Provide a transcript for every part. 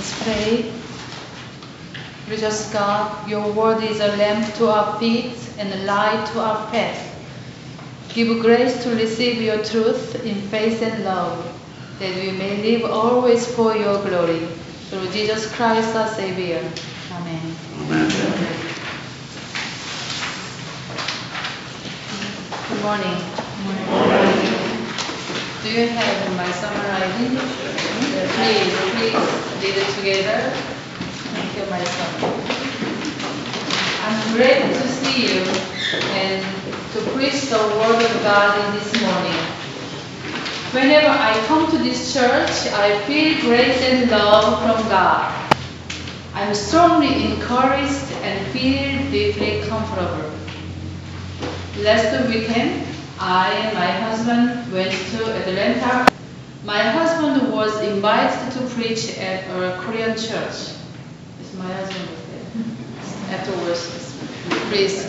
Let's pray. Gracious God, your word is a lamp to our feet and a light to our path. Give grace to receive your truth in faith and love, that we may live always for your glory. Through Jesus Christ our Savior. Amen. Amen. Good morning. Do you have my summarizing? Please read it together. Thank you, my son. I'm glad to see you and to preach the word of God in this morning. Whenever I come to this church, I feel grace and love from God. I'm strongly encouraged and feel deeply comfortable. Last weekend, I and my husband went to Atlanta. My husband was invited to preach at a Korean church. It's my husband was there. Afterwards, please.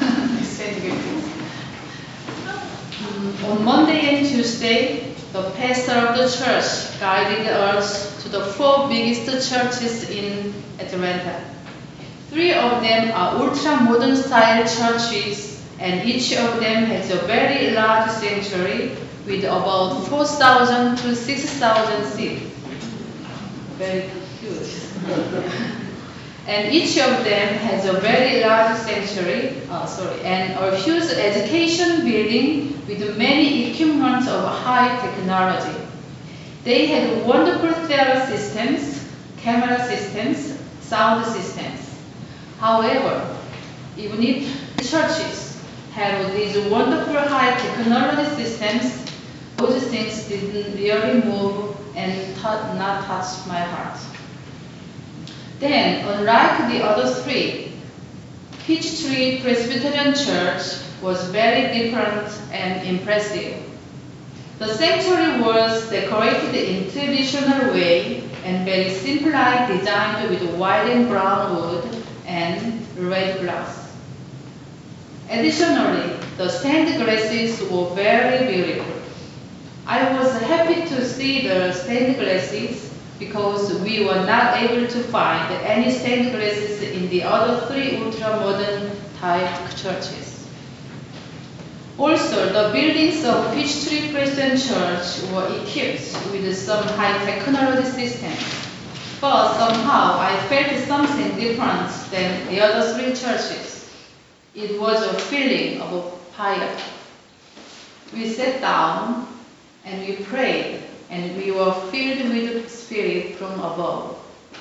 On Monday and Tuesday, the pastor of the church guided us to the 4 biggest churches in Atlanta. 3 of them are ultra-modern style churches, and each of them has a very large sanctuary with about 4,000 to 6,000 seats. Very huge. And each of them has a very large sanctuary, and a huge education building with many equipment of high technology. They had wonderful theater systems, camera systems, sound systems. However, even if churches have these wonderful high technology systems, those things didn't really move and not touch my heart. Then, unlike the other 3, Peachtree Presbyterian Church was very different and impressive. The sanctuary was decorated in traditional way and very simply designed with white and brown wood and red glass. Additionally, the stained glasses were very beautiful. I was happy to see the stained glasses because we were not able to find any stained glasses in the other 3 ultra-modern type churches. Also, the buildings of Peachtree Presbyterian Church were equipped with some high technology systems, but somehow I felt something different than the other 3 churches. It was a feeling of fire. We sat down and we prayed, and we were filled with the Spirit from above.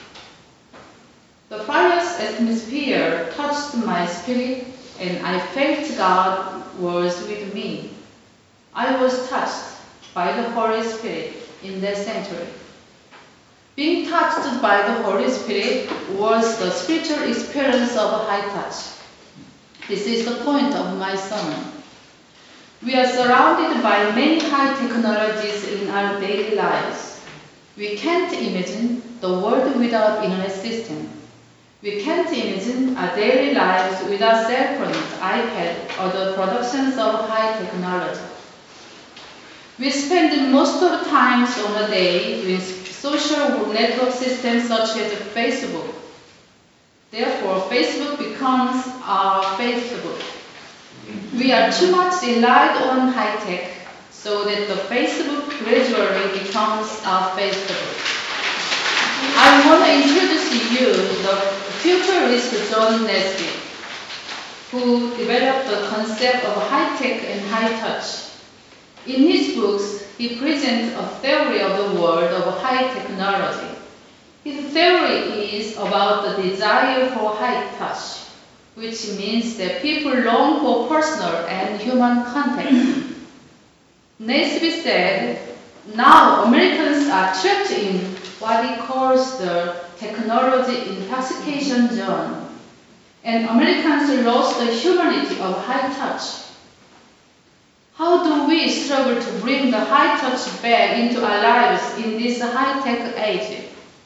The fire's atmosphere touched my spirit, and I felt God was with me. I was touched by the Holy Spirit in that sanctuary. Being touched by the Holy Spirit was the spiritual experience of high touch. This is the point of my sermon. We are surrounded by many high technologies in our daily lives. We can't imagine the world without internet system. We can't imagine our daily lives without cell phones, iPad, or the productions of high technology. We spend most of the times on a day with social network systems such as Facebook. Therefore, Facebook becomes our Facebook. We are too much relied on high-tech, so that the Facebook gradually becomes our Facebook. I want to introduce you the futurist John Naisbitt, who developed the concept of high-tech and high-touch. In his books, he presents a theory of the world of high technology. His theory is about the desire for high-touch, which means that people long for personal and human contact. Naisbitt said, now Americans are trapped in what he calls the technology intoxication zone, and Americans lost the humanity of high touch. How do we struggle to bring the high touch back into our lives in this high-tech age?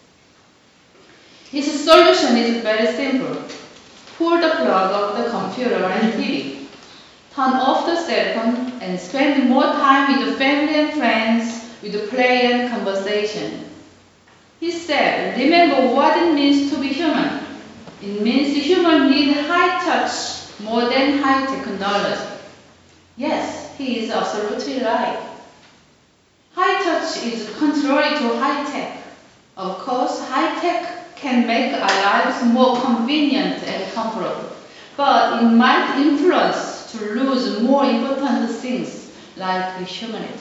His solution is very simple. Pull the plug of the computer and TV. Turn off the cell phone and spend more time with the family and friends, with play and conversation. He said, remember what it means to be human. It means human need high touch more than high technology. Yes, he is absolutely right. High touch is contrary to high tech. Of course, high tech can make our lives more convenient and comfortable, but it might influence to lose more important things like humanity.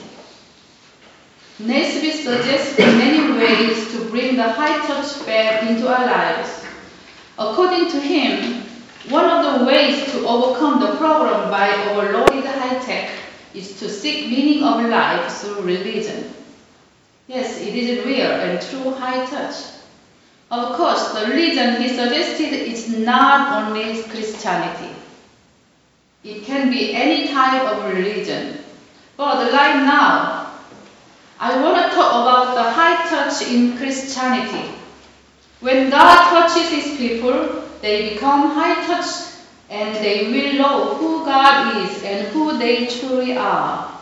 Naisbitt suggests many ways to bring the high touch back into our lives. According to him, one of the ways to overcome the problem by overloading the high tech is to seek meaning of life through religion. Yes, it is real and true high touch. Of course, the religion he suggested is not only Christianity. It can be any type of religion. But right now, I want to talk about the high touch in Christianity. When God touches His people, they become high touched and they will know who God is and who they truly are.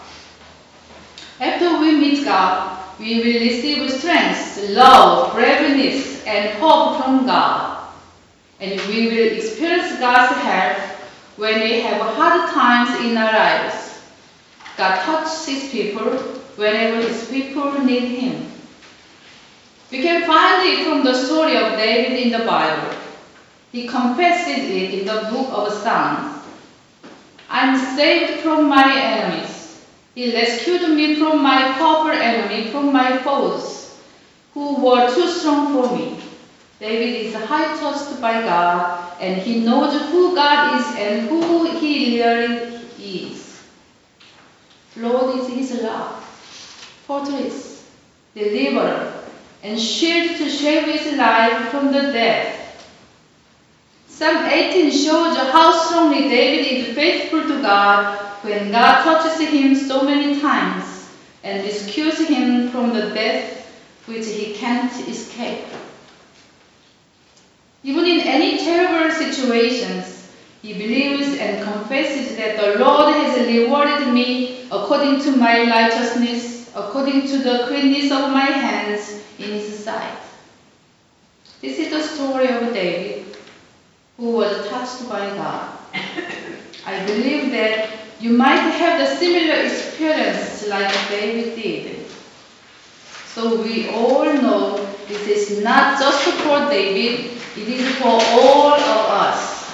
After we meet God, we will receive strength, love, braveness, and hope from God. And we will experience God's help when we have hard times in our lives. God touches His people whenever His people need Him. We can find it from the story of David in the Bible. He confesses it in the book of Psalms. I'm saved from my enemies. He rescued me from my powerful enemy, from my foes, who were too strong for me. David is high touched by God, and he knows who God is and who He really is. Lord is His rock, fortress, deliverer, and shield to save his life from the death. Psalm 18 shows how strongly David is faithful to God when God touches him so many times and rescues him from the death which he can't escape. Even in any terrible situations, he believes and confesses that the Lord has rewarded me according to my righteousness, according to the cleanness of my hands in His sight. This is the story of David, who was touched by God. I believe that you might have the similar experience like David did. So we all know this is not just for David, it is for all of us.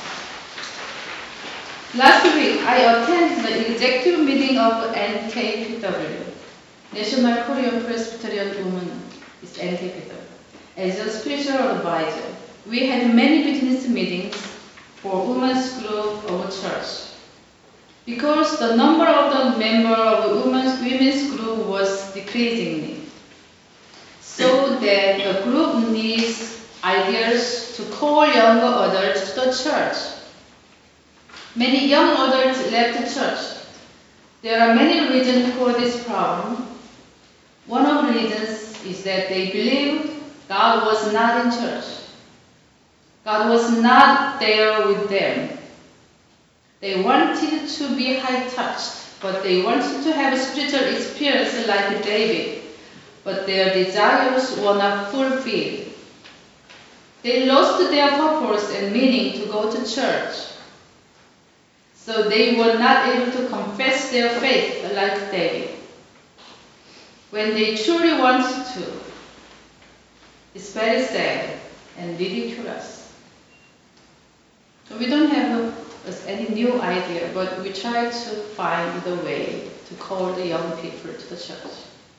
Last week, I attended the executive meeting of NKPW, National Korean Presbyterian Women, is NKPW, as a spiritual advisor. We had many business meetings for women's group of church. Because the number of the members of women's group was decreasing, so that the group needs ideas to call younger adults to the church. Many young adults left the church. There are many reasons for this problem. One of the reasons is that they believed God was not in church. God was not there with them. They wanted to be high-touched, but they wanted to have a spiritual experience like David, but their desires were not fulfilled. They lost their purpose and meaning to go to church. So they were not able to confess their faith like David when they truly wanted to. It's very sad and ridiculous. So we don't have any new idea, but we try to find the way to call the young people to the church.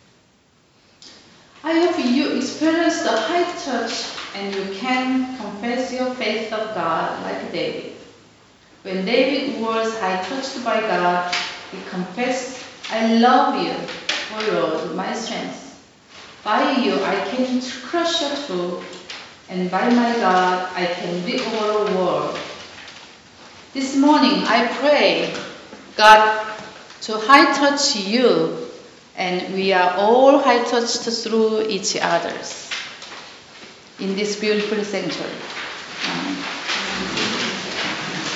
I hope you experience the high touch and you can confess your faith of God like David. When David was high-touched by God, he confessed, I love you, O Lord, my strength. By you I can crush a tree, and by my God I can beat over a wall. This morning I pray God to high-touch you, and we are all high-touched through each other in this beautiful sanctuary.